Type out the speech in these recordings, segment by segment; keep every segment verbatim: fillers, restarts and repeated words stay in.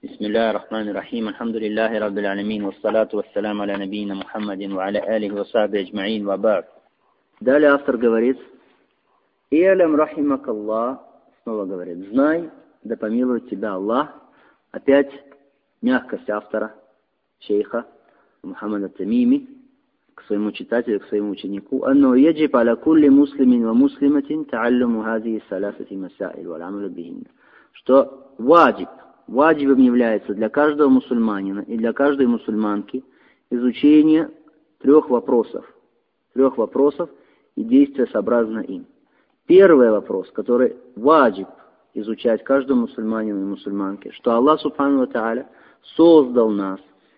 بسم الله الرحمن الرحيم الحمد لله رب العالمين والصلاة والسلام على نبينا محمد وعلى آله وصحبه أجمعين وبعد. Далее автор говорит: «И'лям рахимакаллах», снова говорит, «Знай, да помилует тебя Аллах». Опять мягкость автора, шейха Мухаммада Тамими, к своему читателю, к своему ученику: «Анну яджиб аля кулли муслимин ва муслиматин тааллуму хазии саласати масаиль вал амалу бихинна». Что ваджиб, ваджибом является для каждого мусульманина и для каждой мусульманки изучение трех вопросов, трех вопросов и действия сообразно им. Первый вопрос, который ваджиб изучать каждому мусульманину и мусульманке, что Аллах Субхану ва Тааля создал нас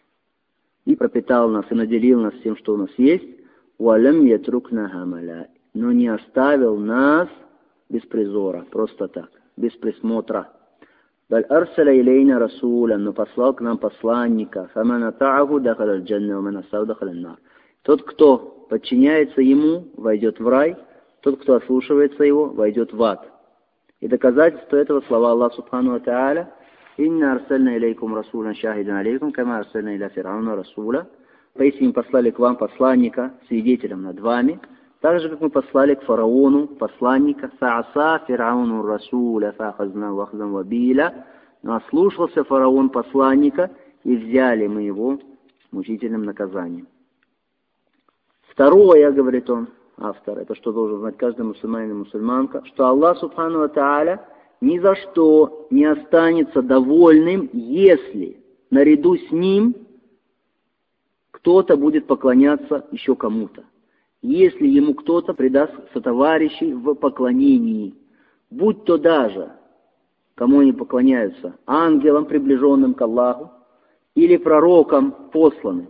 и пропитал нас, и наделил нас всем, что у нас есть, «Валям ятрукна хамаля», но не оставил нас без призора, просто так, без присмотра. «Баль арсаля илейна расуля», но послал к нам посланника, «Фаман ата'аху дахаля аль-джанна, ваман асау дахаля ан-нар». Тот, кто подчиняется ему, войдет в рай, тот, кто ослушивается его, войдет в ад. И доказательство этого слова Аллаха Субхану ва Тааля: «Инна арсальна илейкум расулян шахидан алейкум, кама арсальна иля фирауна расуля». Поистине послали к вам посланника, свидетелем над вами, так же, как мы послали к фараону посланника. «Фа'аса фирауну расуля, фа'ахазна вахзан вабиля». Но ослушался фараон посланника, и взяли мы его мучительным наказанием. Второе, говорит он, автор, это что должен знать каждый мусульманин и мусульманка, что Аллах Субхану ва Тааля ни за что не останется довольным, если наряду с ним кто-то будет поклоняться еще кому-то. Если ему кто-то придаст сотоварищей в поклонении, будь то даже, кому они поклоняются, ангелам, приближенным к Аллаху, или пророкам, посланным.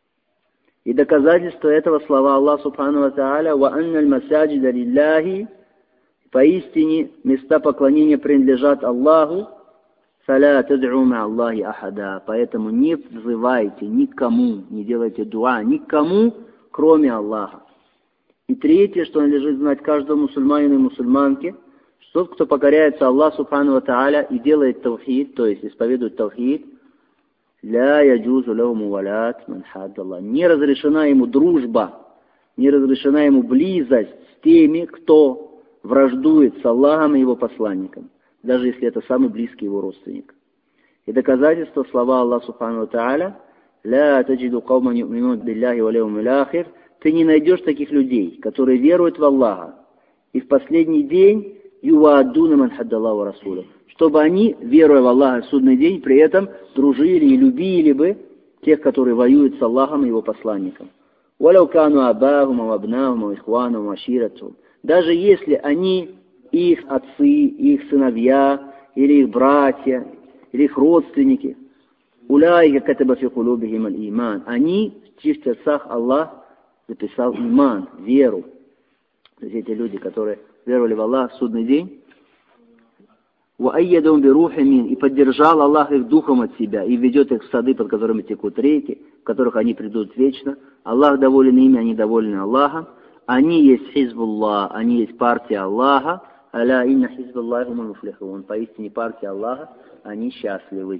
И доказательство этого слова Аллах Субхану ва Тааля: «Ва анналь масаджида лилляхи», поистине места поклонения принадлежат Аллаху, «фаля тад'у ма Аллахи ахада», поэтому не взывайте никому, не делайте дуа никому, кроме Аллаха. И третье, что надлежит знать каждому мусульманину и мусульманке, что тот, кто покоряется Аллаху Субхану ва Тааля и делает тавхид, то есть исповедует тавхид, «Ля яджузу лаху мувалят ман хаддаллах», не разрешена ему дружба, не разрешена ему близость с теми, кто враждует с Аллахом и его посланником, даже если это самый близкий его родственник. И доказательство слова Аллаха Субхану ва Тааля: «Ля таджиду кауман ю'минун билляхи ва лявмил ахир», ты не найдешь таких людей, которые веруют в Аллаха и в последний день юваадуна ман хаддаллаху расуля, чтобы они, веруя в Аллаха в судный день, при этом дружили и любили бы тех, которые воюют с Аллахом и его посланником. «Валяу кану абахум, абнахум, ихванум, аширатум», даже если они, их отцы, их сыновья, или их братья, или их родственники, «Уляйка катаба фи кулубихим аль-иман», они, в чьих сердцах Аллах записал иман, веру. То есть эти люди, которые веровали в Аллах в судный день, وَأَيَّدُهُمْ بِرُوحٍ مِّنْهُ, и поддержал Аллах их духом от себя, и ведет их в сады, под которыми текут реки, в которых они придут вечно. Аллах доволен ими, они довольны Аллахом. Они есть хизбуллах, они есть партия Аллаха. «Аля инна хизбуллахи хумуль муфлихун», поистине партия Аллаха, они счастливы.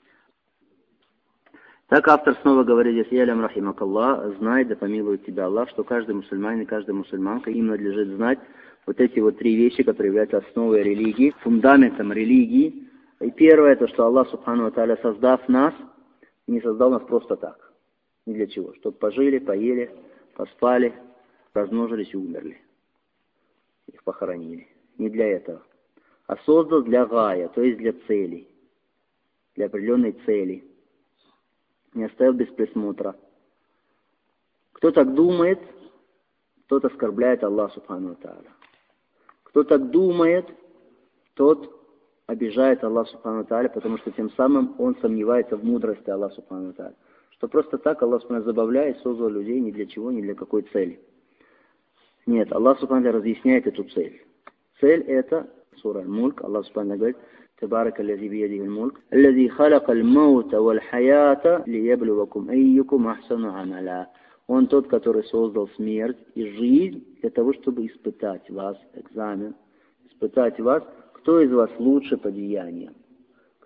Так автор снова говорит здесь: «И'лям рахимакаллах», знай, да помилует тебя Аллах, что каждый мусульманин и каждая мусульманка, им надлежит знать вот эти вот три вещи, которые являются основой религии, фундаментом религии. И первое, это что Аллах Субхану ва Тааля, создав нас, не создал нас просто так. Ни для чего. Чтобы пожили, поели, поспали, размножились и умерли. Их похоронили. Не для этого. А создал для гая, то есть для целей. Для определенной цели. Не оставил без присмотра. Кто так думает, тот оскорбляет Аллаха Субхану ва Тааля. Кто так думает, тот обижает Аллаха Субхану ва Тааля, потому что тем самым он сомневается в мудрости Аллаха Субхану ва Тааля. Что просто так Аллах Субхану ва Тааля забавляет, создал людей ни для чего, ни для какой цели. Нет, Аллах Субхану ва Тааля разъясняет эту цель. Цель это сура Аль-Мульк. Аллах Субхану ва Тааля говорит: «Табарак аллази биядихи аль-мульк, аллази халяка аль-маута валь-хаята лияблювакум айюкум ахсану амаля». Он тот, который создал смерть и жизнь для того, чтобы испытать вас, экзамен, испытать вас, кто из вас лучше по деяниям.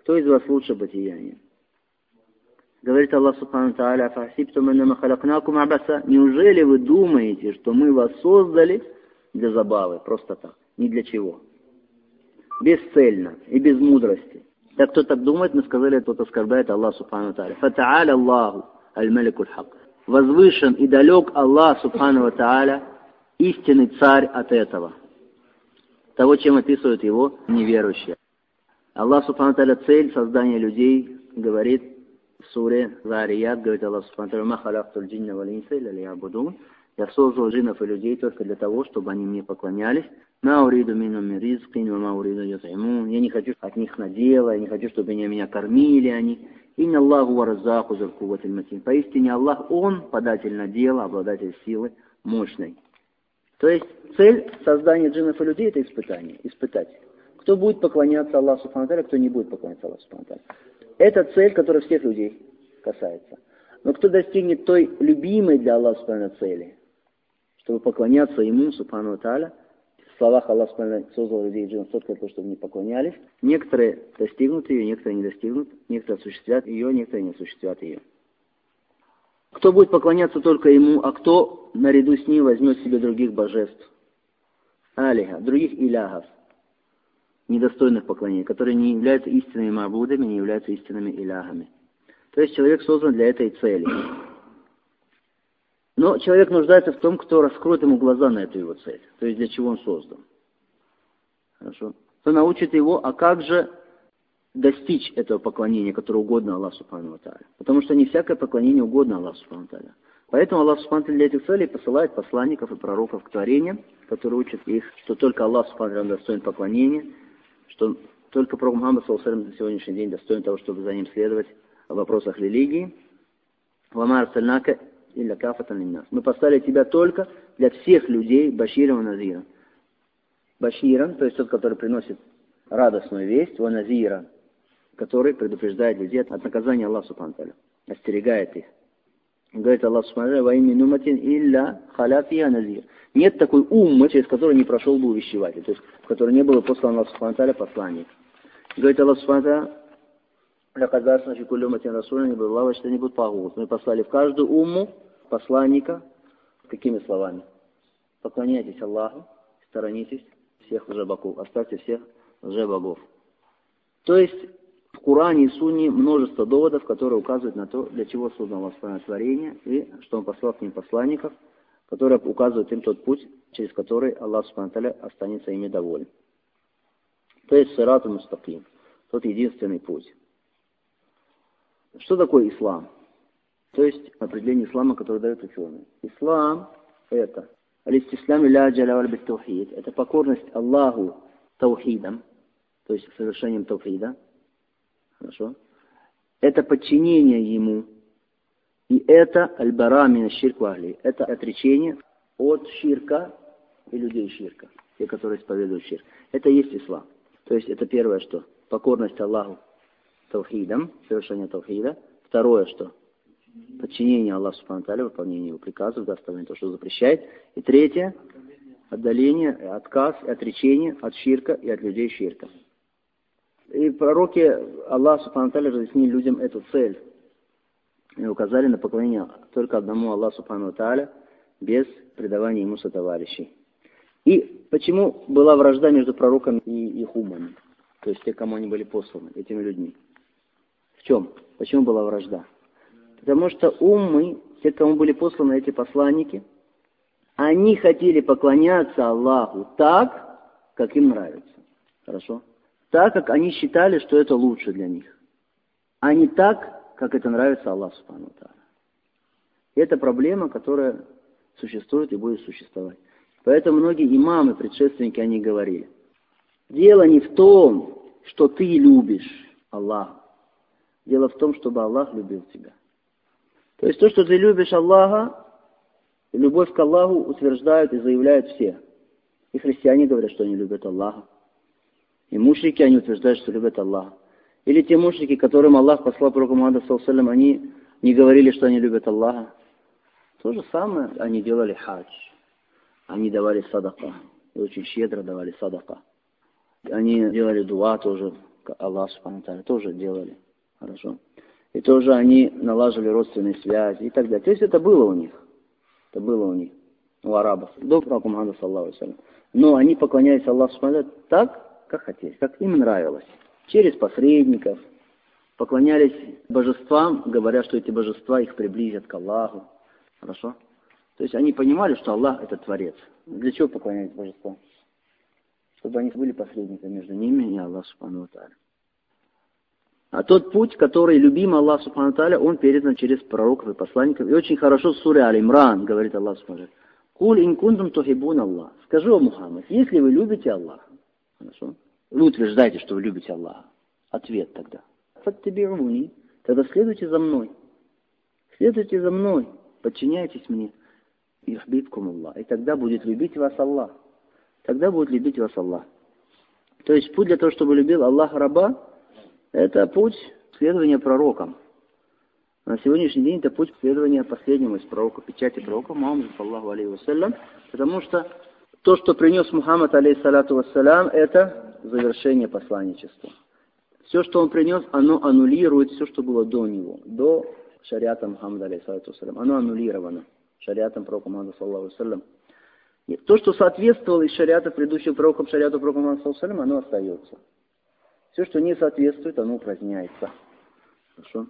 Кто из вас лучше по деяниям? Говорит Аллах Субхану Тааля: «Фахсибтум аннама халакнакум абаса». Неужели вы думаете, что мы вас создали для забавы, просто так, ни для чего? Бесцельно и без мудрости. Так кто так думает, мы сказали, тот оскорбляет Аллах Субхану Тааля. «Фатааля Аллаху аль-маликуль хак». Возвышен и далек Аллах Субхану Тааля, истинный царь от этого, того, чем описывают его неверующие. Аллах Субхану Тааля, цель создания людей, говорит в суре Зарият, говорит Аллах Субхану Тааля: «Ма халактуль джинна валь инса илля лиябудун». Я создал джиннов и людей только для того, чтобы они мне поклонялись. «Ма уриду минхум мин ризкин, ва ма уриду ют'имун». Я не хочу от них надела, я не хочу, чтобы они меня кормили они. «Инна Аллаху ва раззаку зуль кувватиль матин». Поистине Аллах, Он податель надела, обладатель силы мощной. То есть цель создания джиннов и людей — это испытание, испытать. Кто будет поклоняться Аллаху Субхану Тааля, кто не будет поклоняться Аллаху Субхану Тааля. Это цель, которая всех людей касается. Но кто достигнет той любимой для Аллаха Субхану цели, чтобы поклоняться Ему, Субхану Тааля, в словах Аллах Субхану создал людей и джиннов только для того, чтобы не поклонялись, некоторые достигнут ее, некоторые не достигнут, некоторые осуществят ее, некоторые не осуществят ее. Кто будет поклоняться только Ему, а кто наряду с Ним возьмет себе других божеств, алиха, других илягов, недостойных поклонения, которые не являются истинными мабудами, не являются истинными илягами. То есть человек создан для этой цели. Но человек нуждается в том, кто раскроет ему глаза на эту его цель. То есть для чего он создан. Хорошо. Кто научит его, а как же достичь этого поклонения, которое угодно Аллаху Субхану ва Тааля. Потому что не всякое поклонение угодно Аллаху Субхану ва Тааля. Поэтому Аллах Субхану ва Тааля для этих целей посылает посланников и пророков к творениям, которые учат их, что только Аллах Субхану ва Тааля достоин поклонения, что только пророк Мухаммад саллаллаху алейхи ва саллям на сегодняшний день достоин того, чтобы за ним следовать в вопросах религии. «Вама арсальнака илля кафатан линнас». Мы поставили тебя только для всех людей баширом ва назиром. Баширом, то есть тот, который приносит радостную весть, ва назиром, который предупреждает людей от наказания Аллаха Субхану ва Тааля, остерегает их. Говорит Аллах Субхану ва Тааля: «Ва имми нуматин илля халяфия назир». Нет такой уммы, через которую не прошел бы увещеватель, то есть в которой не было послан Аллах Субхану ва Тааля посланник. Говорит Аллах Субхану ва Тааля: «Лякадарсна фи кулли умматин расулан ибаллаху что-нибудь пагут». Мы послали в каждую умму посланника. Какими словами? Поклоняйтесь Аллаху, сторонитесь всех лжебогов, оставьте всех лжебогов. То есть в Коране и Сунне множество доводов, которые указывают на то, для чего создан Аллах Субхану творение, и что Он послал к ним посланников, которые указывают им тот путь, через который Аллах Субхану Тааля останется ими доволен. То есть сирату мустаким, тот единственный путь. Что такое ислам? То есть определение ислама, которое дают ученые. Ислам — это алистислам илля джалаваль бит таухид. Это покорность Аллаху таухидом, то есть совершением таухида. Хорошо? Это подчинение Ему. И это аль-бара мин ширк ва ахли. Это отречение от ширка и людей ширка, те, которые исповедуют ширк. Это и есть ислам. То есть это первое, что покорность Аллаху таухидом, совершение таухида. Второе, что подчинение Аллаху Субхану ва Тааля, выполнение Его приказов, оставление того, что запрещает. И третье, отдаление, отказ и отречение от ширка и от людей ширка. И пророки Аллаха Субхану ва Тааля разъяснили людям эту цель и указали на поклонение только одному Аллаху Субхану ва Тааля, без предавания Ему сотоварищей. И почему была вражда между пророками и их умами? То есть те, кому они были посланы, этими людьми. В чем? Почему была вражда? Потому что уммы, те, кому были посланы эти посланники, они хотели поклоняться Аллаху так, как им нравится. Хорошо? Так, как они считали, что это лучше для них. А не так, как это нравится Аллаху Субхану ва Тааля. Это проблема, которая существует и будет существовать. Поэтому многие имамы, предшественники, они говорили: дело не в том, что ты любишь Аллаха. Дело в том, чтобы Аллах любил тебя. То есть то, что ты любишь Аллаха, любовь к Аллаху утверждают и заявляют все. И христиане говорят, что они любят Аллаха. И мушрики, они утверждают, что любят Аллаха. Или те мушрики, которым Аллах послал пророка Мухаммада, саллаллаху алейхи ва саллям, они не говорили, что они любят Аллаха. То же самое они делали хадж. Они давали садака. И очень щедро давали садака. Они делали дуа тоже Аллах Субхану Тааля, тоже делали. Хорошо. И тоже они налаживали родственные связи и так далее. То есть это было у них. Это было у них. У арабов. До пророка Мухаммада, саллаллаху алейхи ва саллям. Но они поклонялись Аллаху Субхану Тааля так, как хотели, как им нравилось. Через посредников. Поклонялись божествам, говоря, что эти божества их приблизят к Аллаху. Хорошо? То есть они понимали, что Аллах это Творец. Для чего поклонялись божествам? Чтобы они были посредниками между ними и Аллах Субхану Тааля. А тот путь, который любим Аллах Субхану Тааля, он передан через пророков и посланников. И очень хорошо в суре Аль-Имран говорит Аллах Субхану Тааля. «Куль ин кунтум тухиббуна Аллах». Скажи, о Мухаммад, если вы любите Аллаха, хорошо? Вы утверждаете, что вы любите Аллаха. Ответ тогда. «Фаттаби'уни». Тогда следуйте за мной. Следуйте за мной. Подчиняйтесь мне. «Юхбибкум Аллах». И тогда будет любить вас Аллах. Тогда будет любить вас Аллах. То есть путь для того, чтобы любил Аллах раба, это путь следования пророкам. На сегодняшний день это путь следования последнему из пророков, печати пророка Мухаммада, саллаллаху алейхи вассалям, потому что то, что принес Мухаммад, алейхиссалату вассалям, это завершение посланничества. Все, что он принес, оно аннулирует все, что было до него, до шариата Мухаммада, алейхиссалату вассалям. Оно аннулировано шариатом пророка Мухаммада, саллаллаху алейхи вассалям. И то, что соответствовало из шариата предыдущих пророков, шариату пророка Мухаммада, саллаллаху алейхи вассалям, оно остается. Все, что не соответствует, оно упраздняется. Хорошо?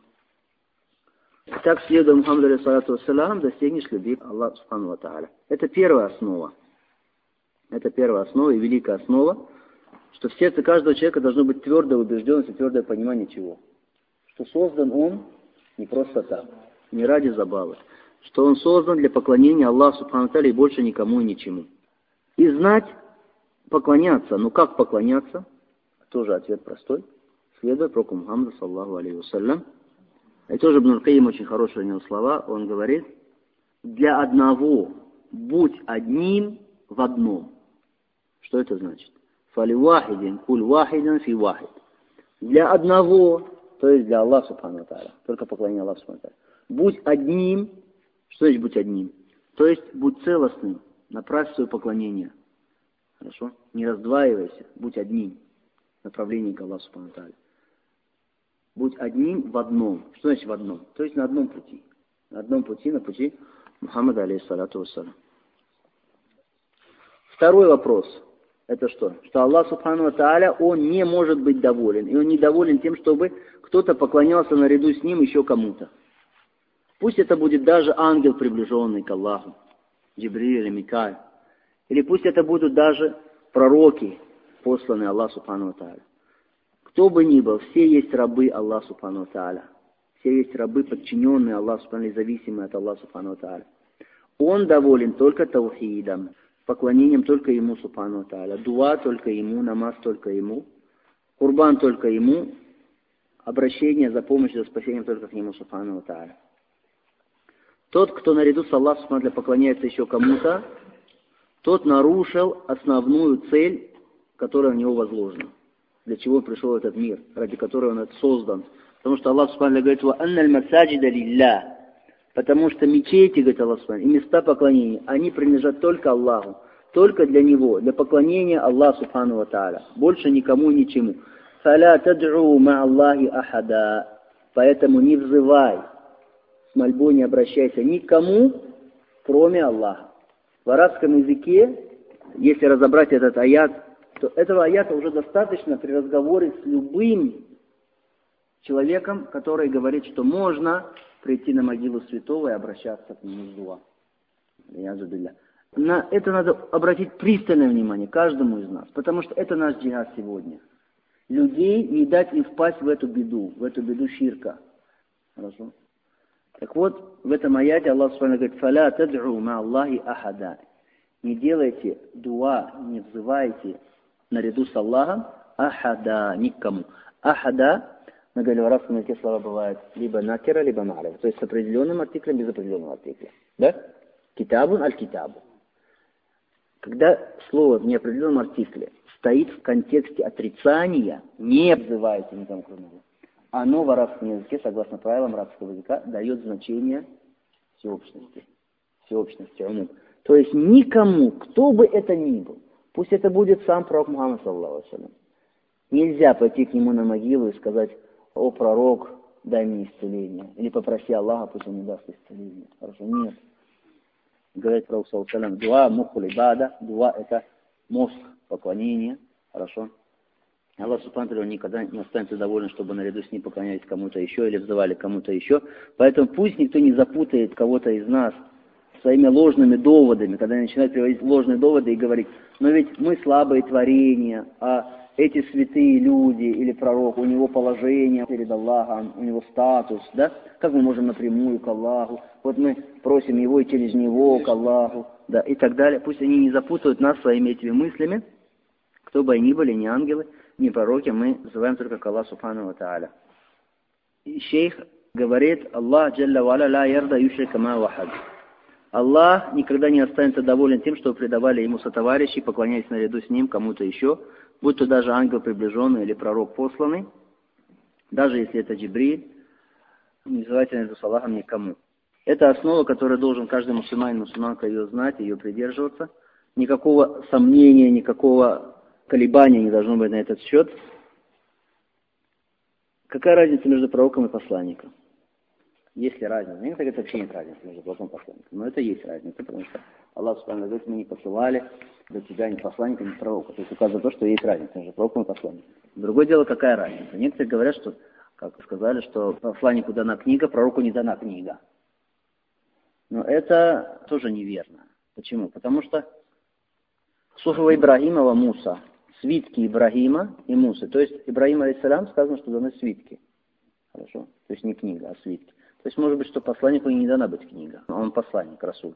Так, следуя Мухаммаду, алейхиссалату вассалям, достигнешь любви Аллаха Субхану ва Тааля. Это первая основа. Это первая основа и великая основа, что в сердце каждого человека должно быть твердая убежденность и твердое понимание чего? Что создан он не просто так, не ради забавы. Что он создан для поклонения Аллаху Субхану ва Тааля и больше никому и ничему. И знать, поклоняться. Ну как поклоняться? Тоже ответ простой. Следуя пророку Мухаммаду, саллаллаху алейхи вассалям. И тоже Ибн аль-Кайим, очень хорошие у него слова, он говорит, для одного будь одним в одном. Что это значит? Фали вахидин, куль вахидин фи вахид. Для одного, то есть для Аллаха Субхану ва Тааля, только поклонение Аллаху Субхану ва Тааля. Будь одним, что значит будь одним? То есть будь целостным, направь свое поклонение. Хорошо? Не раздваивайся, будь одним. Направлении к Аллаху Субхану ва Тааля. Будь одним в одном. Что значит в одном? То есть на одном пути. На одном пути, на пути Мухаммада, алейхиссалату вассалям. Второй вопрос. Это что? Что Аллах Субхану ва Тааля, Он не может быть доволен. И Он не доволен тем, чтобы кто-то поклонялся наряду с Ним еще кому-то. Пусть это будет даже ангел, приближенный к Аллаху. Джибриль или Микаиль. Или пусть это будут даже пророки, посланные Аллаху Субхану ва Тааля. Кто бы ни был, все есть рабы Аллаха Субхану ва Тааля. Все есть рабы, подчиненные Аллаху Субхану ва Тааля, зависимые от Аллаха Субхану ва Тааля. Он доволен только таухидом, поклонением только Ему Субхану ва Тааля. Дуа только Ему, намаз только Ему, курбан только Ему, обращение за помощью, за спасением только к Нему Субхану ва Тааля. Тот, кто наряду с Аллахом Субхану ва Тааля поклоняется еще кому-то, тот нарушил основную цель, которая в него возложена. Для чего пришел этот мир, ради которого он создан. Потому что Аллах Субхану говорит, «Ва анналь масаджида лиллях». Потому что мечети, говорит Аллах Субхану, и места поклонения, они принадлежат только Аллаху, только для Него, для поклонения Аллаху Субхану ва Тааля. Больше никому и ничему. «Фаля тадру ма Аллахи ахада». Поэтому не взывай, с мольбой не обращайся никому, кроме Аллаха. В арабском языке, если разобрать этот аят, то этого аята уже достаточно при разговоре с любым человеком, который говорит, что можно прийти на могилу святого и обращаться к нему с дуа. На это надо обратить пристальное внимание каждому из нас, потому что это наш джихад сегодня. Людей не дать им впасть в эту беду, в эту беду ширка. Хорошо? Так вот, в этом аяте Аллах Субхану говорит, «Фаля тадру ма Аллахи ахада». Не делайте дуа, не взывайте наряду с Аллахом ахада, никому. Ахада, на говорили, в арабском языке слова бывают либо накера, либо мариф, то есть с определенным артиклем, без определенного артикля. Да? Китабун аль-китабу. Когда слово в неопределенном артикле стоит в контексте отрицания, не взывайте никому кроме Аллаха, оно в арабском языке, согласно правилам арабского языка, дает значение всеобщности. Всеобщности, уму. То есть никому, кто бы это ни был, пусть это будет сам пророк Мухаммад, саллаллаху алейхи ва саллям, Нельзя пойти к нему на могилу и сказать: «О, пророк, дай мне исцеление». Или попроси Аллаха, пусть он мне даст исцеление. Хорошо? Нет. Говорит пророк, саллаллаху алейхи ва саллям, дуа мухул ибада, дуа это мозг поклонения. Хорошо? Аллах субхану ва тааля никогда не останется доволен, чтобы наряду с ним поклонялись кому-то еще или взывали кому-то еще. Поэтому пусть никто не запутает кого-то из нас своими ложными доводами, когда они начинают приводить ложные доводы и говорить: но ведь мы слабые творения, а эти святые люди или пророк, у него положение перед Аллахом, у него статус, да? Как мы можем напрямую к Аллаху? Вот мы просим его и через него к Аллаху, да, и так далее. Пусть они не запутают нас своими этими мыслями, кто бы они были, ни ангелы, ни пророки, мы называем только к Аллаху субхану ва тааля. И шейх говорит: Аллах джалля ва аля ла ярда юшрика ма вахад. Аллах никогда не останется доволен тем, что предавали ему сотоварищи, поклоняясь наряду с ним кому-то еще, будь то даже ангел приближенный или пророк посланный, даже если это Джибриль, не называйте наряду с Аллахом никому. Это основа, которую должен каждый мусульманин и мусульманка ее знать, ее придерживаться. Никакого сомнения, никакого колебания не должно быть на этот счет. Какая разница между пророком и посланником? Есть ли разница? Мне говорят, вообще нет разницы между пророком и посланником. Но это есть разница, потому что Аллах субхану ва тааля говорит: мы не посылали до тебя ни посланника, ни пророка. То есть указывает то, что есть разница между пророком и посланником. Другое дело, какая разница. Некоторые говорят, что, как сказали, что посланнику дана книга, пророку не дана книга. Но это тоже неверно. Почему? Потому что Суфа Ибрагима ва Муса, свитки Ибрагима и Мусы. То есть Ибрагим алейхиссалям сказано, что даны свитки. Хорошо? То есть не книга, а свитки. То есть может быть, что посланнику и не дана быть книга. Он посланник, расуль.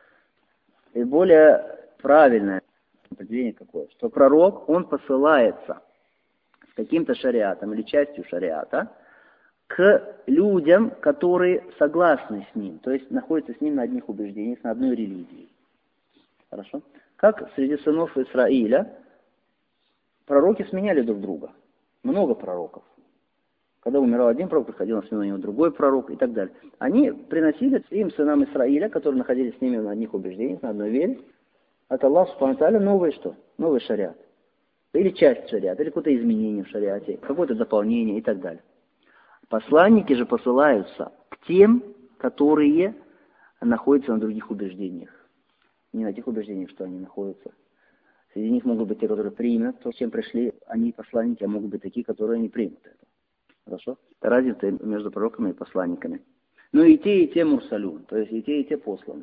И более правильное определение какое? Что пророк, он посылается с каким-то шариатом или частью шариата к людям, которые согласны с ним. То есть находятся с ним на одних убеждениях, на одной религии. Хорошо? Как среди сынов Исраиля пророки сменяли друг друга. Много пророков. Когда умирал один пророк, приходил на смену него другой пророк и так далее. Они приносили им, сынам Исраиля, которые находились с ними на одних убеждениях, на одной вере, от Аллаха субхану ва тааля новый что? Новый шариат. Или часть шариата, или какое-то изменение в шариате, какое-то дополнение и так далее. Посланники же посылаются к тем, которые находятся на других убеждениях. Не на тех убеждениях, что они находятся. Среди них могут быть те, которые примут то, с чем пришли они, посланники, а могут быть такие, которые не примут это. Хорошо? Это разница между пророками и посланниками. Ну и те, и те мурсалюн, то есть и те, и те посланы.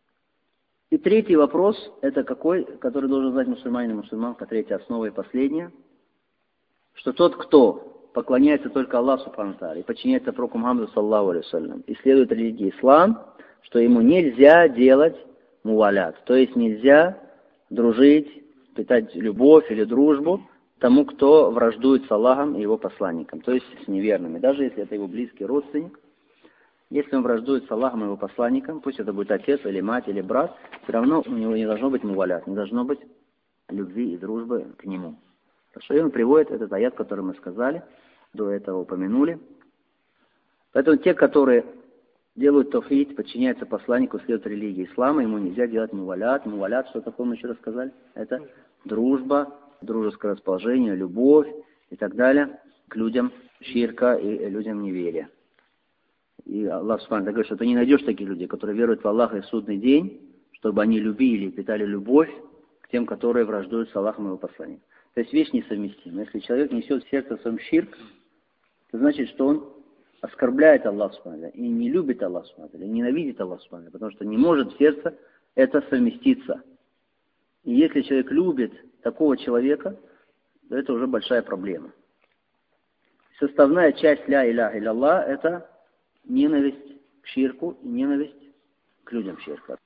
И третий вопрос, это какой, который должен знать мусульманин и мусульманка, третья основа и последняя, что тот, кто поклоняется только Аллаху субхану ва тааля и подчиняется пророку Мухаммаду саллаллаху алейхи ва саллям, и следует религии ислам, что ему нельзя делать мувалят, то есть нельзя дружить, питать любовь или дружбу тому, кто враждует с Аллахом и его посланником, то есть с неверными, даже если это его близкий родственник. Если он враждует с Аллахом и его посланником, пусть это будет отец или мать или брат, все равно у него не должно быть мувалят, не должно быть любви и дружбы к нему. Хорошо, и он приводит этот аят, который мы сказали, до этого упомянули. Поэтому те, которые делают тавхид, подчиняются посланнику, следуют религии ислама, ему нельзя делать мувалят. Мувалят, что такое мы еще раз сказали? Это дружба, дружеское расположение, любовь и так далее к людям ширка и людям неверия. И Аллах субхану ва тааля говорит, что ты не найдешь таких людей, которые веруют в Аллаха и в судный день, чтобы они любили и питали любовь к тем, которые враждуют с Аллахом и его посланником. То есть вещь несовместима. Если человек несет в сердце своем ширк, это значит, что он оскорбляет Аллаха субхану ва тааля и не любит Аллаха субхану ва тааля, ненавидит Аллаха субхану ва тааля, потому что не может в сердце это совместиться. И если человек любит такого человека, то это уже большая проблема. Составная часть ля иляха илlallah — это ненависть к ширку и ненависть к людям ширка.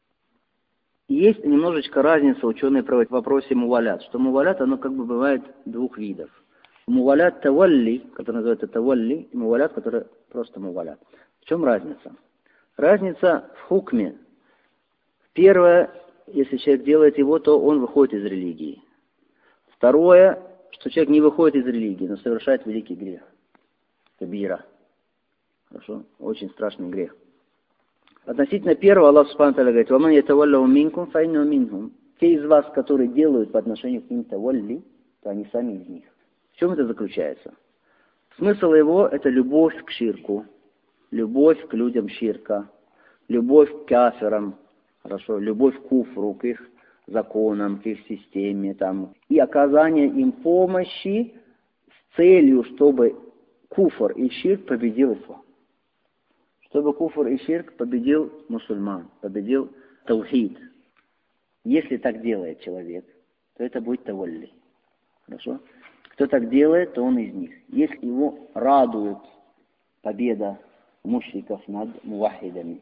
Есть немножечко разница, ученые проводят в вопросе мувалят, что мувалят, оно как бы бывает двух видов. Мувалят тавалли, который называется тавалли, и мувалят, который просто мувалят. В чем разница? Разница в хукме. Первое, если человек делает его, то он выходит из религии. Второе, что человек не выходит из религии, но совершает великий грех. Кабира. Хорошо? Очень страшный грех. Относительно первого, Аллах субхану ва тааля говорит: «Ваман ятаваллаху минкум фа иннаху минхум». Те из вас, которые делают по отношению к ним тавалли, то они сами из них. В чем это заключается? Смысл его – это любовь к ширку, любовь к людям ширка, любовь к кафирам, хорошо, любовь к куфру, к их законам, к их системе, там, и оказание им помощи с целью, чтобы куфр и ширк победил ислам. Чтобы куфр и ширк победил мусульман, победил таухид. Если так делает человек, то это будет тавалли. Хорошо? Кто так делает, то он из них. Если его радует победа мушриков над мувахидами,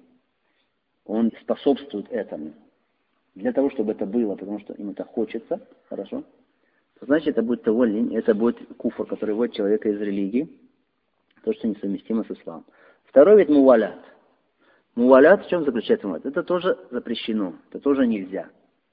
он способствует этому, для того, чтобы это было, потому что им это хочется, хорошо, то значит это будет тавалли, это будет куфр, который вводит человека из религии, то, что несовместимо с исламом. Второй вид мувалят. Мувалят, в чем заключается мувалят? Это тоже запрещено, это тоже нельзя.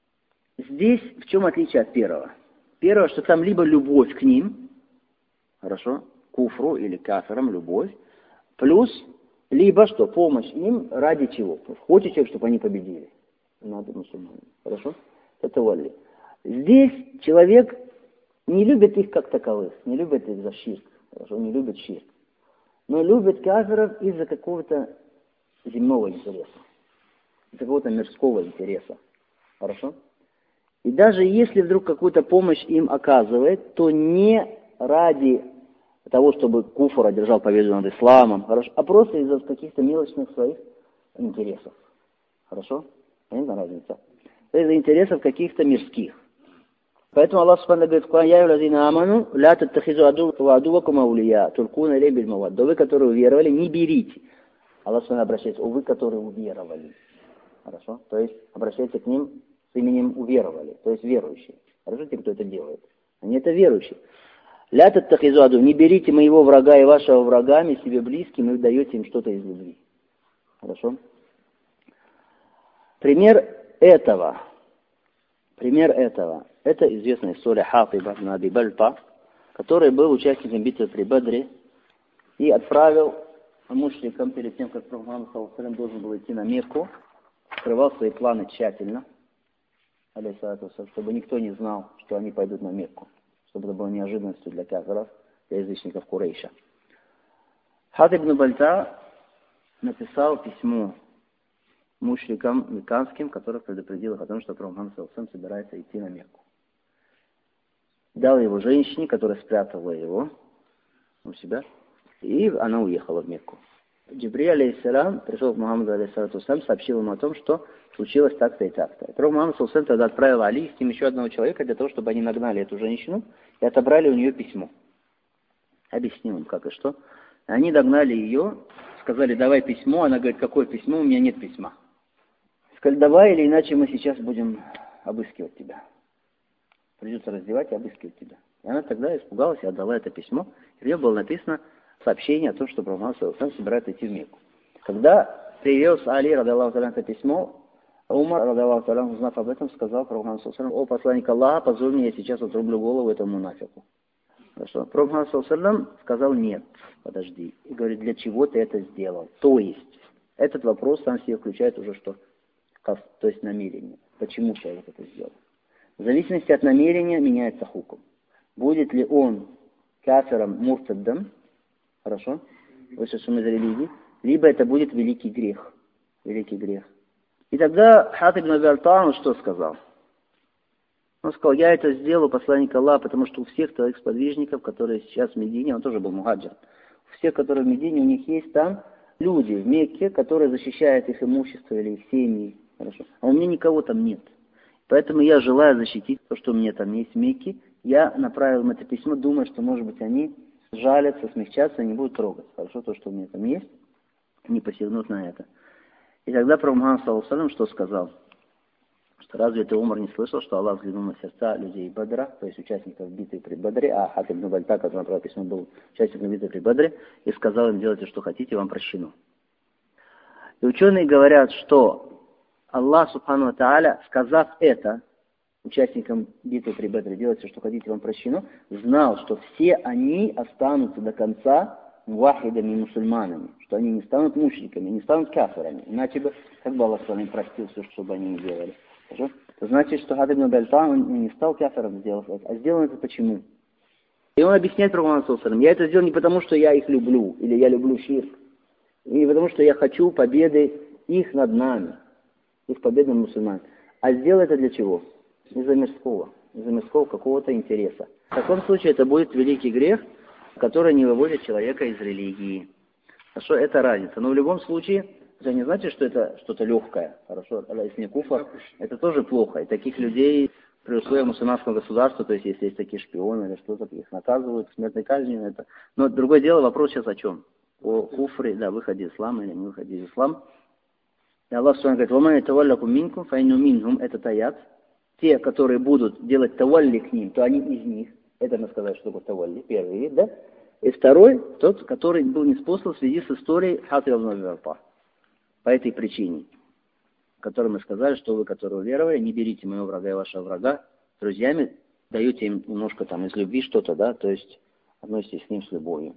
Здесь в чем отличие от первого? Первое, что там либо любовь к ним, хорошо, куфру или кафирам, любовь, плюс, либо что, помощь им ради чего? Хочет человек, чтобы они победили над мусульманами, хорошо? Это валли. Здесь человек не любит их как таковых, не любит их за ширк, хорошо, не любит ширк, но любит кафиров из-за какого-то земного интереса, из-за какого-то мирского интереса, хорошо? И даже если вдруг какую-то помощь им оказывает, то не ради того, чтобы куфр одержал победу над исламом, хорошо, а просто из-за каких-то мелочных своих интересов. Хорошо? Понятна разница? Из-за интересов каких-то мирских. Поэтому Аллах Субхану говорит: «Я юлазина аману, ля таттахизу адувакум аулия, тулкуна илей биль мавад». Да вы, которые уверовали, не берите. Аллах Субхану обращается: «О, вы, которые уверовали». Хорошо? То есть обращается к ним с именем уверовали, то есть верующие. Хорошо, те, кто это делает. Они это верующие. Ля таттахизу аду, не берите моего врага и вашего врагами себе близким и даете им что-то из любви. Хорошо? Пример этого, пример этого, это известная история Хатиба ибн Аби Бальта, который был участником битвы при Бадре и отправил мушрикам перед тем, как Пророк Мухаммад саллаллаху алейхи ва саллям должен был идти на Мекку, скрывал свои планы тщательно, чтобы никто не знал, что они пойдут на Мекку, чтобы это было неожиданностью для кафиров, для язычников Курейша. Хатиб ибн Бальта написал письмо мушрикам мекканским, которых предупредил их о том, что Пророк Мухаммад саллаллаху алейхи ва саллям собирается идти на Мекку. Дал его женщине, которая спрятала его у себя, и она уехала в Мекку. Джибриль алейхиссалям пришел к Мухаммаду алейхиссалям, сообщил ему о том, что случилось так-то и так-то. Пророк Мухаммад саллаллаху алейхи ва саллям тогда отправил Али с ним еще одного человека для того, чтобы они нагнали эту женщину и отобрали у нее письмо. Объяснил им, как и что. Они догнали ее, сказали: давай письмо. Она говорит: какое письмо? У меня нет письма. Сказали: давай, или иначе мы сейчас будем обыскивать тебя. Придется раздевать и обыскивать тебя. И она тогда испугалась и отдала это письмо. И в нем было написано сообщение о том, что Пророк Мухаммад саллаллаху алейхи ва саллям собирается идти в Мекку. Когда привез Али, радиаллаху та'аля, это письмо, Умар, радиаллаху та'аля, узнав об этом, сказал Пророку Мухаммаду саллаллаху алейхи ва саллям: о посланник Аллаха, позволь мне, я сейчас отрублю голову этому мунафику. Хорошо. Пророк Мухаммад саллаллаху алейхи ва саллям сказал: нет, подожди. И говорит: для чего ты это сделал? То есть, этот вопрос сам себе включает уже что? То есть намерение. Почему человек это сделал? В зависимости от намерения меняется хукм. Будет ли он кафиром муртаддом, хорошо, вышедшим из религии, либо это будет великий грех. Великий грех. И тогда Хатиб ибн Аби Бальта что сказал? Он сказал: я это сделал, посланник Аллаха, потому что у всех твоих сподвижников, которые сейчас в Медине, он тоже был мухаджир, у всех, которые в Медине, у них есть там люди в Мекке, которые защищают их имущество или их семьи. Хорошо. А у меня никого там нет. Поэтому я желаю защитить то, что у меня там есть в Мекке. Я направил им это письмо, думая, что, может быть, они жалятся, смягчатся и не будут трогать. Хорошо, то, что у меня там есть, не посягнут на это. И тогда Пророк Мухаммад саллаллаху алейхи ва саллям что сказал? Что разве ты, Умар, не слышал, что Аллах взглянул на сердца людей Бадра, то есть участников битвы при Бадре, а Хатиб ибн Бальта, который направил письмо, был участником битвы при Бадре, и сказал им: делайте, что хотите, вам прощено. И ученые говорят, что Аллах, субхану ва тааля, сказав это участникам битвы при Бадре, делайте, что хотите, вам прощено, знал, что все они останутся до конца мувахидами и мусульманами, что они не станут мушриками, не станут кафирами. Иначе бы, как бы Аллах с вами простил все, что бы они не делали. Хорошо? Это значит, что Хатиб ибн Бальта, он не стал кафиром, сделав это. А сделал это почему? И он объясняет про Мухаммада саллаллаху алейхи ва саллям: я это сделал не потому, что я их люблю, или я люблю ширк, и не потому, что я хочу победы их над нами, их победы над мусульманами, а сделал это для чего? Из-за мирского, из-за мирского какого-то интереса. В таком случае это будет великий грех, который не выводит человека из религии. Хорошо, это разница. Но в любом случае, это не значит, что это что-то легкое. Хорошо, если не куфр, это тоже плохо. И таких людей при условии мусульманского государства, то есть если есть такие шпионы или что-то, их наказывают смертной казнью. Это. Но другое дело, вопрос сейчас о чем? О куфре, да, выходе из ислама или не выходе из ислама. И Аллах Субхану говорит: «Ваман ятаваллакум минкум фаинну минхум», этот аят. Те, которые будут делать тавалли к ним, то они из них. Это мы сказали, что такое тавалли. Первый вид, да? И второй, тот, который был ниспослан в связи с историей Хатиба ибн Аби Балтата. По этой причине, о которой мы сказали, что вы, которые уверовали, не берите моего врага и вашего врага друзьями, даете им немножко там из любви что-то, да, то есть относитесь к ним с любовью.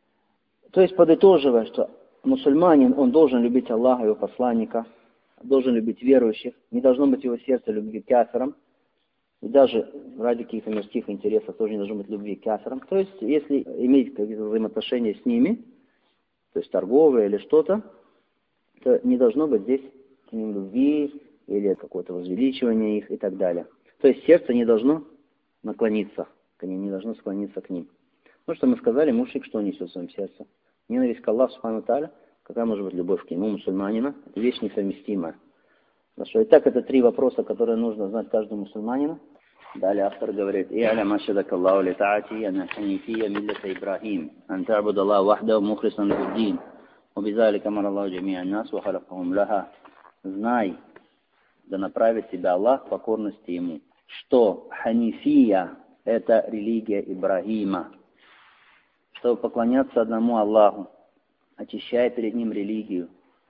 То есть, подытоживая, что мусульманин, он должен любить Аллаха, его посланника, должен любить верующих, не должно быть в его сердце любви к кафирам, и даже ради каких-то мирских интересов тоже не должно быть любви к кафирам. То есть, если иметь какие-то взаимоотношения с ними, то есть торговые или что-то, то не должно быть здесь к ним любви или какое-то возвеличивание их и так далее. То есть, сердце не должно наклониться к ним, не должно склониться к ним. Ну, что мы сказали, мушрик что несет в своем сердце? Ненависть к Аллаху Субхану ва Тааля, какая может быть любовь к нему, мусульманина, это вещь несовместимая. Хорошо. Итак, это три вопроса, которые нужно знать каждому мусульманину. Далее автор говорит: «И'алям ашхадак Аллаху ли таати, ана ханифия миллата Ибрахим, ан та'буд Аллаха вахдаху мухлисан лиху-д-дин, ва бизалика амара Аллаху джами'ан нас ва халакахум лаха». Знай, да направит тебя Аллах к покорности Ему, что ханифия – это религия Ибрахима, чтобы поклоняться одному Аллаху, очищая перед Ним религию.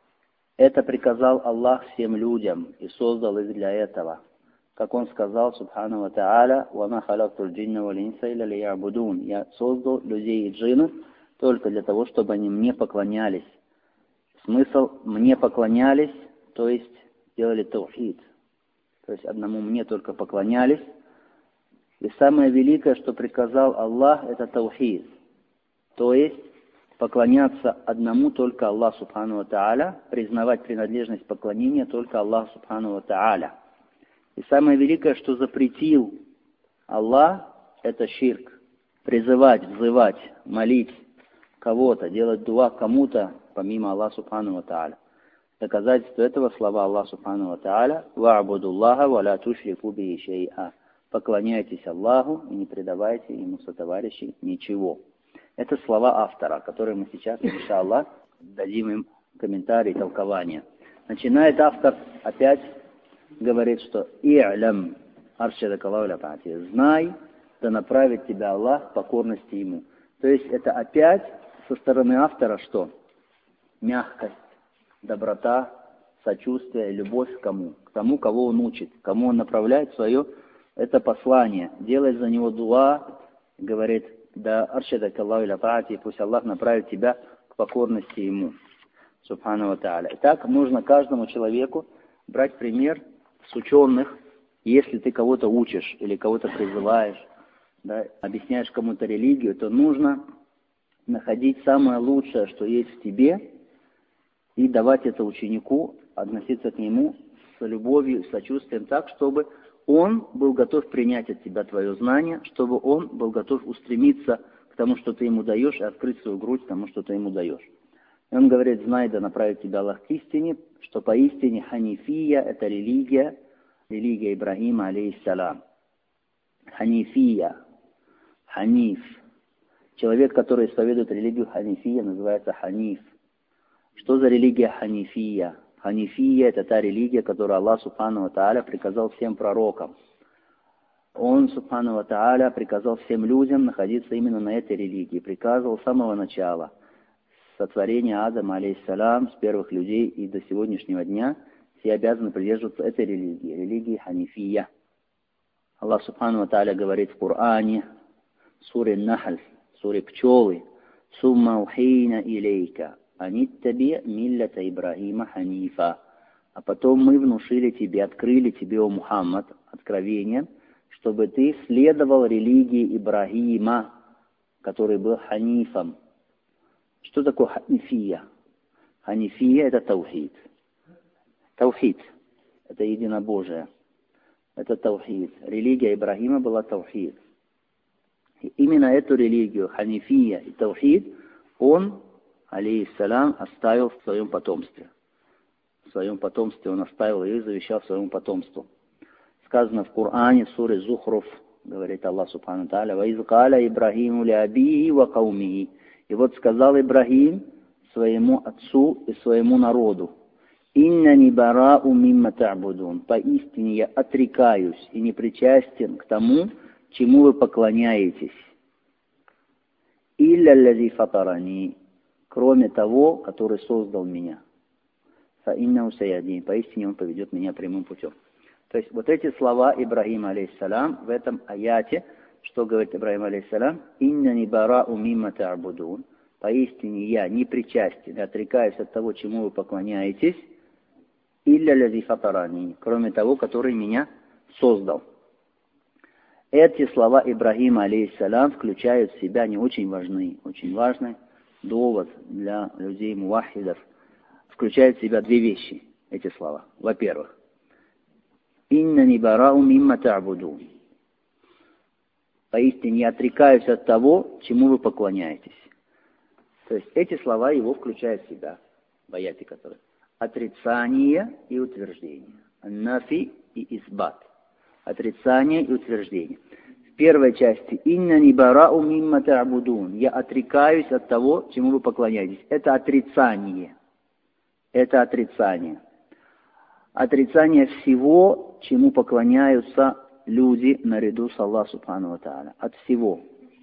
Это приказал Аллах всем людям и создал их для этого. Как Он сказал, субхану ва та'аля: «Вама халактул джинна вал инса илля лиябудун». Я создал людей и джиннов только для того, чтобы они мне поклонялись. Смысл «мне поклонялись», то есть делали таухид. То есть одному мне только поклонялись. И самое великое, что приказал Аллах, это таухид. То есть поклоняться одному только Аллаху субхану ва та'аля, признавать принадлежность поклонения только Аллаху субхану ва та'аля. И самое великое, что запретил Аллах, это ширк. Призывать, взывать, молить кого-то, делать дуа кому-то, помимо Аллаха субхану ва та'аля. Доказательство этого слова Аллаха субхану ва та'аля: «Ва'будуллаха ва ла тушрику бихи шай'а». Поклоняйтесь Аллаху и не предавайте Ему сотоварищей ничего. Это слова автора, которые мы сейчас, иншаллах, дадим им комментарий, толкование. Начинает автор опять, говорит, что «И'лям аршадак Аллаху ля таати». Знай, да направит тебя Аллах к покорности Ему. То есть это опять со стороны автора что? Мягкость, доброта, сочувствие, любовь к кому? К тому, кого он учит, кому он направляет свое это послание. Делает за него дуа, говорит: да аршадак Аллаху ля таати, пусть Аллах направит тебя к покорности Ему. Субхану ва та'аля. Итак, нужно каждому человеку брать пример с ученых. Если ты кого-то учишь или кого-то призываешь, да, объясняешь кому-то религию, то нужно находить самое лучшее, что есть в тебе, и давать это ученику, относиться к нему с любовью, с сочувствием, так, чтобы он был готов принять от тебя твое знание, чтобы он был готов устремиться к тому, что ты ему даешь, и открыть свою грудь тому, что ты ему даешь. И он говорит: знай, да направит тебя Аллах к истине, что поистине ханифия – это религия, религия Ибрахима, алейхиссалям. Ханифия, ханиф. Человек, который исповедует религию ханифия, называется ханиф. Что за религия ханифия? Ханифия – это та религия, которую Аллах субхану ва та'аля приказал всем пророкам. Он, субхану ва та'аля, приказал всем людям находиться именно на этой религии. Приказывал с самого начала, с сотворения Адама, алейхиссалям, с первых людей и до сегодняшнего дня, все обязаны придерживаться этой религии, религии ханифия. Аллах субхану ва та'аля говорит в Коране, суре Нахль, суре Пчелы: «Сумма ухейна илейка, аниттаби миллята Ибрахима ханифа». А потом мы внушили тебе, открыли тебе, о Мухаммад, откровение, чтобы ты следовал религии Ибрахима, который был ханифом. Что такое ханифия? Ханифия – это таухид. Таухид – это единобожие. Это таухид. Религия Ибрахима была таухид. И именно эту религию, ханифия и таухид, он, алейхиссалям, оставил в своем потомстве. В своем потомстве он оставил ее и завещал своему потомству. Сказано в Коране, в суре Зухруф, говорит Аллах Субхану Тааля, «Ва из каля Ибрахиму ли абихи ва каумихи». И вот сказал Ибрахим своему отцу и своему народу, «Иннани барау мимма та'будун». Поистине я отрекаюсь и не причастен к тому, чему вы поклоняетесь. «Илля лази фатарани», кроме того, который создал меня. «Фа иннаху саядин», поистине он поведет меня прямым путем. То есть вот эти слова Ибрахима алейхиссалям в этом аяте, что говорит Ибрахим алейхиссалям, «Иннани барау мимма та'будун», поистине я не причастен, отрекаюсь от того, чему вы поклоняетесь, «Илля лази фатарани», кроме того, который меня создал. Эти слова Ибрахима алейхиссалям включают в себя не очень важный, очень важный довод для людей мувахидов. Включают в себя две вещи, эти слова. Во-первых, «Иннани барау мимма та'будун». Поистине я отрекаюсь от того, чему вы поклоняетесь. То есть эти слова его включают в себя, в аяте которые. Отрицание и утверждение. Нафи и избат. Отрицание и утверждение. В первой части «Иннани барау мимма та'будун». Я отрекаюсь от того, чему вы поклоняетесь. Это отрицание. Это отрицание. Отрицание всего, чему поклоняются люди наряду с Аллахом Субхану ва Тааля. От всего.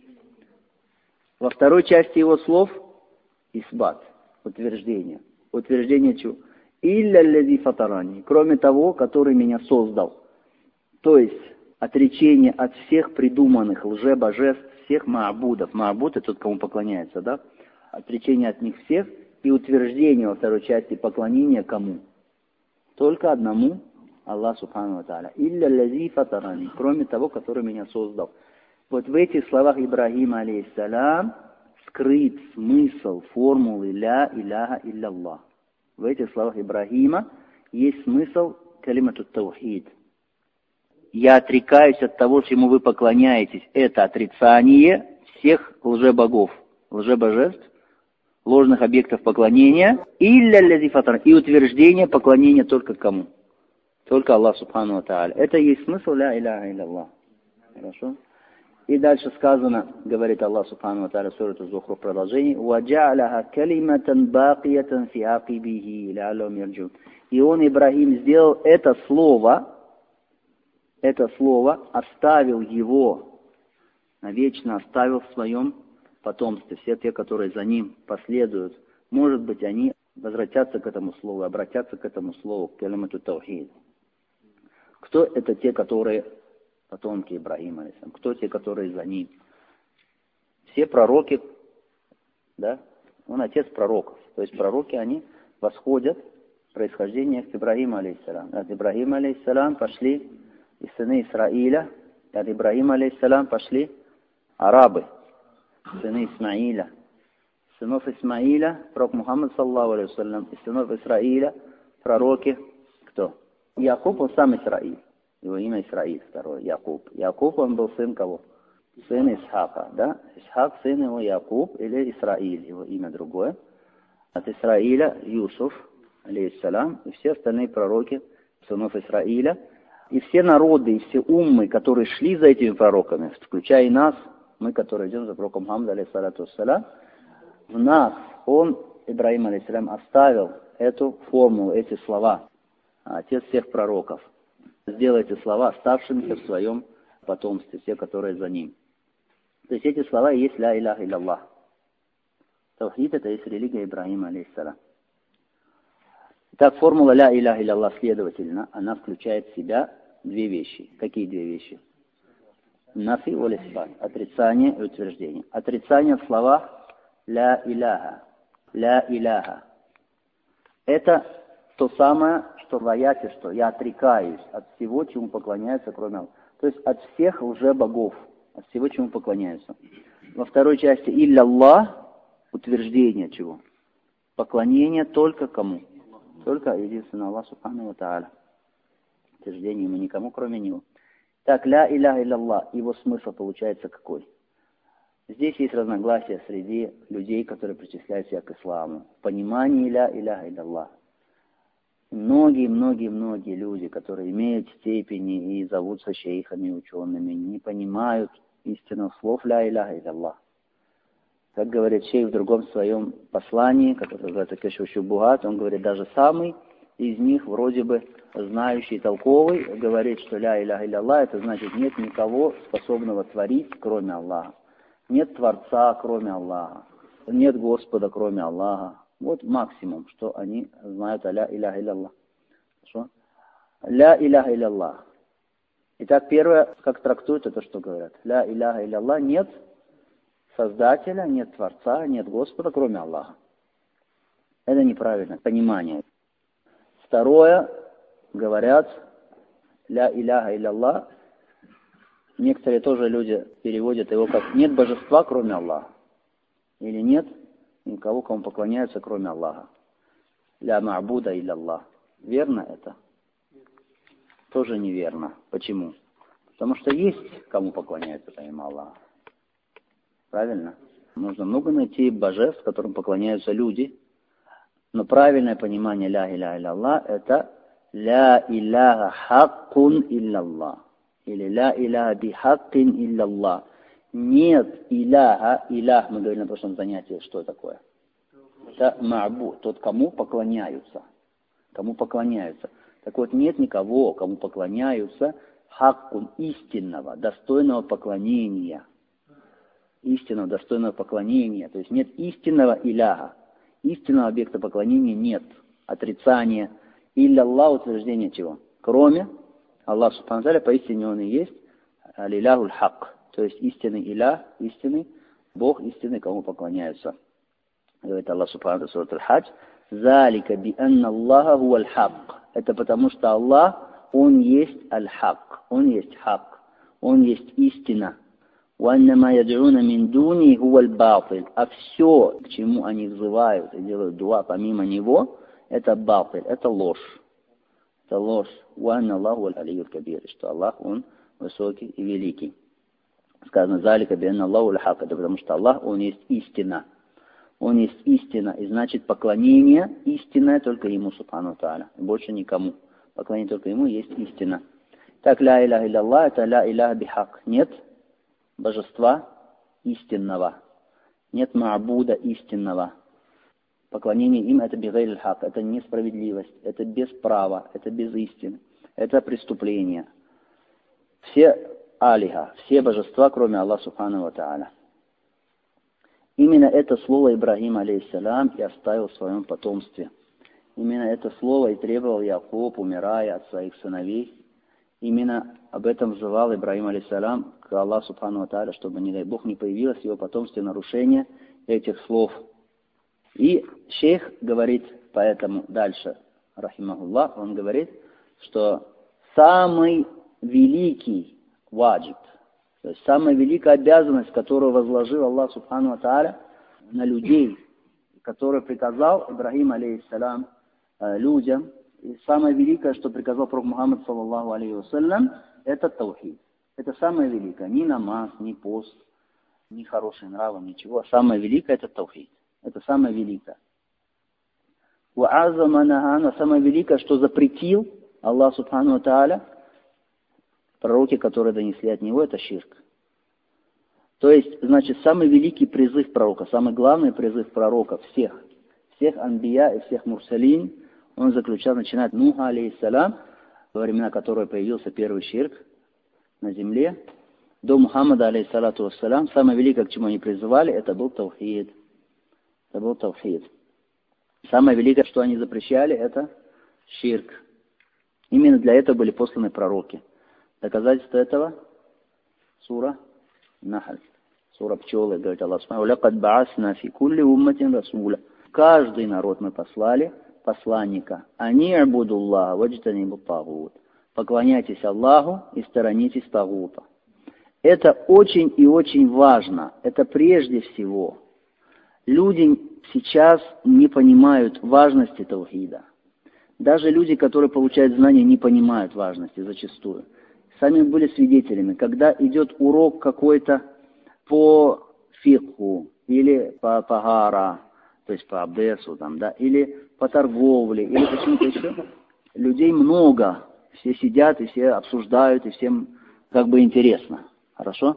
Во второй части его слов «Исбат». Утверждение. Утверждение чего? «Илля лази фатарани». Кроме того, который меня создал. То есть отречение от всех придуманных лжебожеств, всех маабудов. Маабуд — это тот, кому поклоняется, да? Отречение от них всех и утверждение во второй части поклонения кому? Только одному Аллаху Субхану ва Тааля. «Илля лази фатарани», кроме того, который меня создал. Вот в этих словах Ибрахима алейхиссалям скрыт смысл формулы «Ля иляха илля-Аллах». В этих словах Ибрахима есть смысл калимату таухид. Я отрекаюсь от того, чему вы поклоняетесь. Это отрицание всех лжебогов, лжебожеств, ложных объектов поклонения, илля лази фатарани, и утверждение поклонения только кому? Только Аллаху Субхану ва Тааля. Это и есть смысл «Ля иляха илля-Аллах». Хорошо? И дальше сказано, говорит Аллах Субхану ва Тааля, сура Зухруф, продолжение, وَجَعْلَهَا كَلِمَةً بَاقِيَةً فِي عَقِبِهِ لَعَلَّهُمْ يَرْجُونَ. И он, Ибрахим, сделал это слово, это слово, оставил его, навечно оставил в своем потомстве. Все те, которые за ним последуют, может быть, они возвратятся к этому слову, обратятся к этому слову, к калимату таухид. Кто это те, которые потомки Ибрахима, кто те, которые за ним? Все пророки, да, он отец пророков. То есть пророки, они восходят в происхождение к Ибрахиму алейхиссалям. От Ибрахима алейхиссалям пошли и сыны Исраиля, и от Ибрахима алейхиссалям пошли арабы, сыны Исмаиля. Сынов Исмаиля, пророк Мухаммад, саллаллаху алейхи вассалям, и сынов Исраиля, пророки, кто? Якуб, он сам Исраиль. Его имя Исраиль, второе, Якуб. Якуб, он был сын кого? Сын Исхака, да? Исхак, сын его Якуб, или Исраиль, его имя другое. От Исраиля Юсуф, алейхиссалям, и все остальные пророки, сынов Исраиля. И все народы, и все уммы, которые шли за этими пророками, включая и нас, мы, которые идем за пророком Мухаммадом, алейхиссалату вассалям, в нас он, Ибрахим алейхиссалям, оставил эту формулу, эти слова. Отец всех пророков. Сделал эти слова оставшимися в своем потомстве, все, которые за ним. То есть эти слова и есть «Ля иляха илля-Аллах». Таухид — это есть религия Ибрахима алейхиссалям. Итак, формула «Ля иляха илля-Аллах», следовательно, она включает в себя две вещи. Какие две вещи? Нафи валь исбат. Отрицание и утверждение. Отрицание в словах «Ля иляха». «Ля иляха». Это то самое, что в аяте, что я отрекаюсь от всего, чему поклоняются, кроме Аллаха. То есть от всех лжебогов, от всего, чему поклоняются. Во второй части «Илля Аллах» утверждение чего? Поклонение только кому? Только единственно Аллаху Субхану ва Тааля. Утверждение ему никому, кроме него. Так, ля иляха илля, его смысл получается какой? Здесь есть разногласия среди людей, которые причисляют себя к исламу. В понимании ля иляха илля. Многие-многие-многие люди, которые имеют степени и зовутся шейхами, учеными, не понимают истинных слов ля иляха илля. Как говорит шейх в другом своем послании, которое называется Кашф Шубухат, он говорит, даже самый из них, вроде бы знающий, толковый, говорит, что ля иляха илля, это значит нет никого способного творить, кроме Аллаха. Нет Творца, кроме Аллаха. Нет Господа, кроме Аллаха. Вот максимум, что они знают о ля иляха илля. Хорошо? Ля иляха илля. Итак, первое, как трактуют это, что говорят. Ля иляха илля, нет Создателя, нет Творца, нет Господа, кроме Аллаха. Это неправильное понимание. Второе, говорят, ля иляха илля. Некоторые тоже люди переводят его как «нет божества, кроме Аллаха». Или «нет никого, кому поклоняются, кроме Аллаха». «Ля ма'буда илля Аллах». Верно это? Тоже неверно. Почему? Потому что есть кому поклоняются, помимо Аллаха. Правильно? Нужно много найти божеств, которым поклоняются люди. Но правильное понимание «ля иляха илля» это «ля иляха хаккун илля Аллах». Или «ля иляха бихаккин илля Аллах». Нет иляха, илях, мы говорили на прошлом занятии, что такое? Это ма'бу, тот, кому поклоняются. Кому поклоняются. Так вот, нет никого, кому поклоняются, хаккун, истинного, достойного поклонения. Истинного, достойного поклонения. То есть нет истинного иляха. Истинного объекта поклонения нет. Отрицание. Илля Аллах, утверждение чего? Кроме Аллах Субхану ва Тааля, поистине Он и есть аль-иляхуль хак. То есть истинный илях, истинный Бог, истинный, кому поклоняются. Говорит Аллах Субхану ва Тааля, сура Аль-Хадж, «Залика би анна Аллаха хуа аль-хак». Это потому что Аллах, Он есть аль-хак. Он есть хак. Он есть истина. «Ваннама яд'уна мин дуни хуа аль-батиль». А все, к чему они взывают и делают дуа помимо Него, это батиль, это ложь. Это ложь. «Ванна Аллаху аль-алиюль кабир». Что Аллах, Он высокий и великий. Сказано «Залика би анна Аллаху аль-хак». Это потому что Аллах, Он есть истина. Он есть истина, и значит поклонение истинное только Ему, Субхану ва Тааля, и больше никому. Поклонение только Ему есть истина. Так, ля иляха илля, это ля иляха бихак. Нет божества истинного. Нет ма'буда истинного. Поклонение им это бигайр аль-хак, это несправедливость, это без права, это без истины, это преступление. Все алиха, все божества, кроме Аллаха Субхану ва Тааля. Именно это слово Ибрагим, алейхиссалям, и оставил в своем потомстве. Именно это слово и требовал Якуб, умирая от своих сыновей. Именно об этом взывал Ибрагим, алейхиссалям, к Аллаху Субхану ва Тааля, чтобы, не дай Бог, не появилось в его потомстве нарушение этих слов. И шейх говорит поэтому дальше, рахимахуллах, он говорит, что самый великий ваджиб, то есть самая великая обязанность, которую возложил Аллах Субхану ва Тааля на людей, которую приказал Ибрагим, алейхиссалям, людям, и самое великое, что приказал пророк Мухаммад, саллаллаху алейхи вассалям, это таухид. Это самое великое. Ни намаз, ни пост, ни хорошие нравы, ничего. Самое великое это таухид. Это самое великое. Уазаманахана, самое великое, что запретил Аллах Субхану ва Тааля, пророки, которые донесли от него, это ширк. То есть, значит, самый великий призыв пророка, самый главный призыв пророка всех, всех анбия и всех мурсалин, он заключал, начиная от Нуха, алейхиссалям, во времена которого появился первый ширк на земле, до Мухаммада, алейхиссалату вассалям, самое великое, к чему они призывали, это был таухид. Это был таухид. Самое великое, что они запрещали, это ширк. Именно для этого были посланы пророки. Доказательство этого сура Нахль, сура пчелы, говорит Аллах Субхану ва Тааля, «Лакад баасна фи кулли умматин расуля». Каждый народ мы послали посланника. «Ани абудуллаха ваджтанибут тагут». Поклоняйтесь Аллаху и сторонитесь тагута. Это очень и очень важно. Это прежде всего. Люди сейчас не понимают важности таухида. Даже люди, которые получают знания, не понимают важности зачастую. Сами были свидетелями, когда идет урок какой-то по фикху или по пагара, то есть по абдесу, там, да, или по торговле, или почему-то еще, людей много, все сидят и все обсуждают, и всем как бы интересно. Хорошо?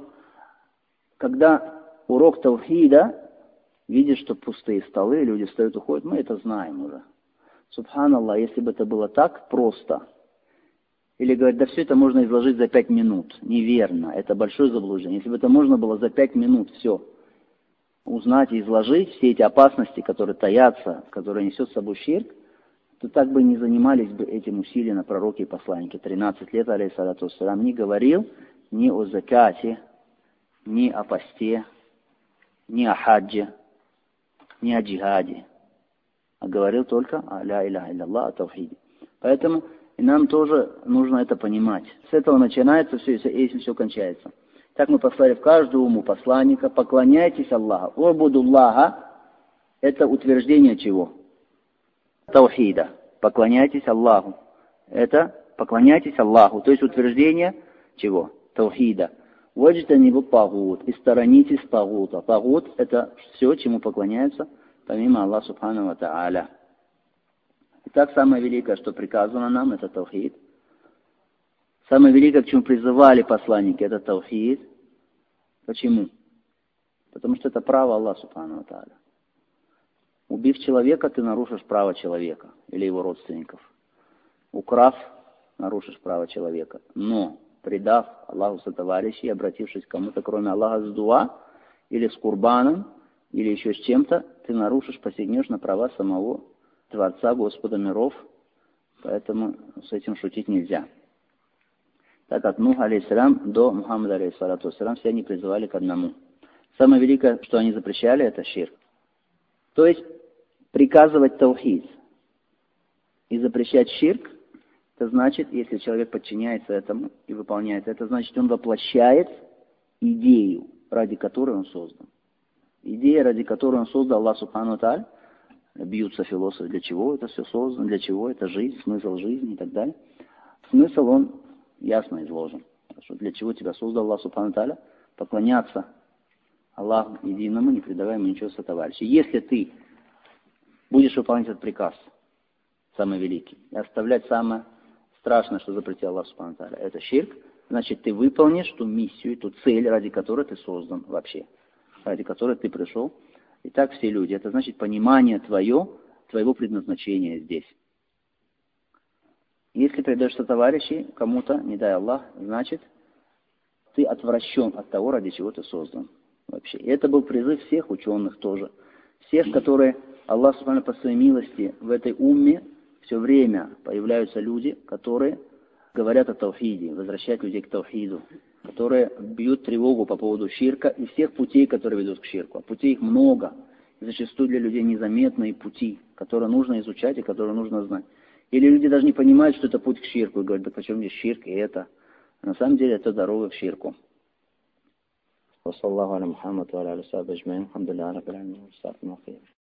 Когда урок таухида, видишь, что пустые столы, люди встают, уходят, мы это знаем уже. Субханаллах, если бы это было так просто, или говорят, да все это можно изложить за пять минут. Неверно, это большое заблуждение. Если бы это можно было за пять минут все узнать и изложить, все эти опасности, которые таятся, которые несет с собой ширк, то так бы не занимались бы этим усиленно пророки и посланники. тринадцать лет, алейхиссалату вассалям, не говорил ни о закате, ни о посте, ни о хаджи, ни о джихаде, а говорил только о ля иляха илляллах, о тавхиде. Поэтому и нам тоже нужно это понимать. С этого начинается все, и этим все кончается. Так мы послали в каждую уму посланника, поклоняйтесь Аллаху. Убудуллаха – это утверждение чего? Таухида. Поклоняйтесь Аллаху. Это поклоняйтесь Аллаху, то есть утверждение чего? Таухида. Ваджтанибу тагут. И сторонитесь тагута. Тагут – это все, чему поклоняются помимо Аллаха Субхану ва Тааля. Итак, самое великое, что приказано нам, это таухид. Самое великое, к чему призывали посланники, это таухид. Почему? Потому что это право Аллаха Субхану ва Тааля. Убив человека, ты нарушишь право человека или его родственников. Украв, нарушишь право человека. Но, предав Аллаху сотоварищей, обратившись к кому-то, кроме Аллаха, с дуа, или с курбаном, или еще с чем-то, ты нарушишь, посягнешь на права самого Творца, Господа миров. Поэтому с этим шутить нельзя. Так от Нуха, алейхиссалям, до Мухаммада, алейхиссалату вассалям, все они призывали к одному. Самое великое, что они запрещали, это ширк. То есть, приказывать таухид и запрещать ширк, это значит, если человек подчиняется этому и выполняет, это значит, он воплощает идею, ради которой он создан. Идея, ради которой он создал Аллах Субхану ва Тааля, бьются философы, для чего это все создано, для чего это жизнь, смысл жизни и так далее. Смысл он ясно изложен. Что для чего тебя создал Аллах Субхану ва Тааля? Поклоняться Аллаху единому, не предавая ему ничего сотоварища. Если ты будешь выполнять этот приказ, самый великий, и оставлять самое страшное, что запретил Аллах Субхану ва Тааля, это ширк, значит, ты выполнишь ту миссию, ту цель, ради которой ты создан вообще, ради которой ты пришел. И так все люди. Это значит понимание твое, твоего предназначения здесь. Если предаешь сотоварищей кому-то, не дай Аллах, значит, ты отвращен от того, ради чего ты создан. Вообще. И это был призыв всех ученых тоже. Всех, которые, Аллах Субхану по своей милости, в этой умме все время появляются люди, которые говорят о таухиде, возвращают людей к таухиду, которые бьют тревогу по поводу ширка и всех путей, которые ведут к ширку. А путей их много. И зачастую для людей незаметные пути, которые нужно изучать и которые нужно знать. Или люди даже не понимают, что это путь к ширку, и говорят, да почему здесь ширк и это. А на самом деле это дорога к ширку. وصلى الله على محمد وعلى آله وصحبه أجمعين الحمد لله رب العالمين.